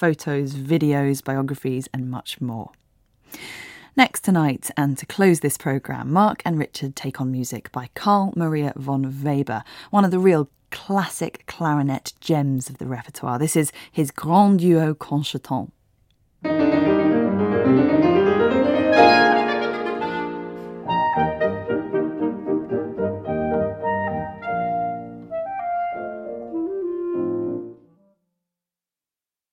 photos, videos, biographies, and much more. Next tonight, and to close this programme, Mark and Richard take on music by Carl Maria von Weber, one of the real classic clarinet gems of the repertoire. This is his Grand Duo Concertant.